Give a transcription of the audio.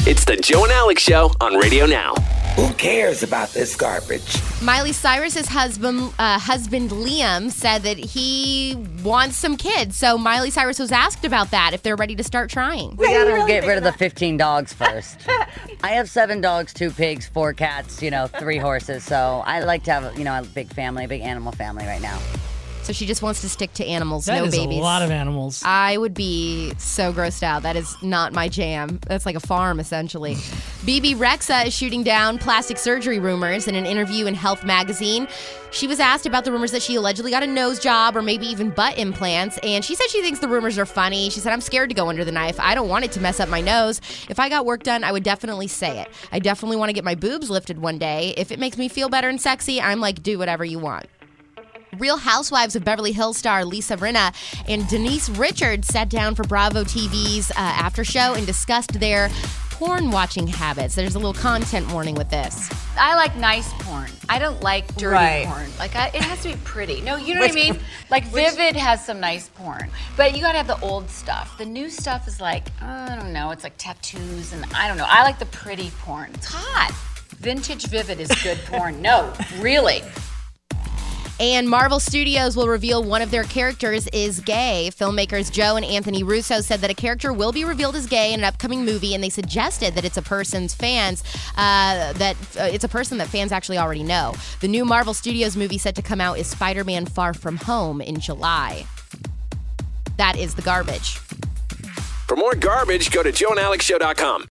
It's the Joe and Alex Show on Radio Now. Who cares about this garbage? Miley Cyrus's husband Liam said that he wants some kids. So Miley Cyrus was asked about that, if they're ready to start trying. We gotta get rid of the 15 dogs first. I have 7 dogs, 2 pigs, 4 cats, 3 horses. So I like to have, a big family, a big animal family right now. So she just wants to stick to animals, That no is babies. a lot of animals. I would be so grossed out. That is not my jam. That's like a farm, essentially. BB Rexa is shooting down plastic surgery rumors in an interview in Health magazine. She was asked about the rumors that she allegedly got a nose job or maybe even butt implants, and she said she thinks the rumors are funny. She said, I'm scared to go under the knife. I don't want it to mess up my nose. If I got work done, I would definitely say it. I definitely want to get my boobs lifted one day. If it makes me feel better and sexy, I'm like, do whatever you want. Real Housewives of Beverly Hills star Lisa Rinna and Denise Richards sat down for Bravo TV's after show and discussed their porn watching habits. There's a little content warning with this. I like nice porn. I don't like dirty porn. Like, it has to be pretty. No, you know what I mean? Like, Vivid has some nice porn. But you gotta have the old stuff. The new stuff is like, I don't know, it's like tattoos and I don't know. I like the pretty porn. It's hot. Vintage Vivid is good porn. No, really. And Marvel Studios will reveal one of their characters is gay. Filmmakers Joe and Anthony Russo said that a character will be revealed as gay in an upcoming movie, and they suggested that it's a person that fans actually already know. The new Marvel Studios movie set to come out is Spider-Man: Far From Home in July. That is the garbage. For more garbage, go to joeandalexshow.com.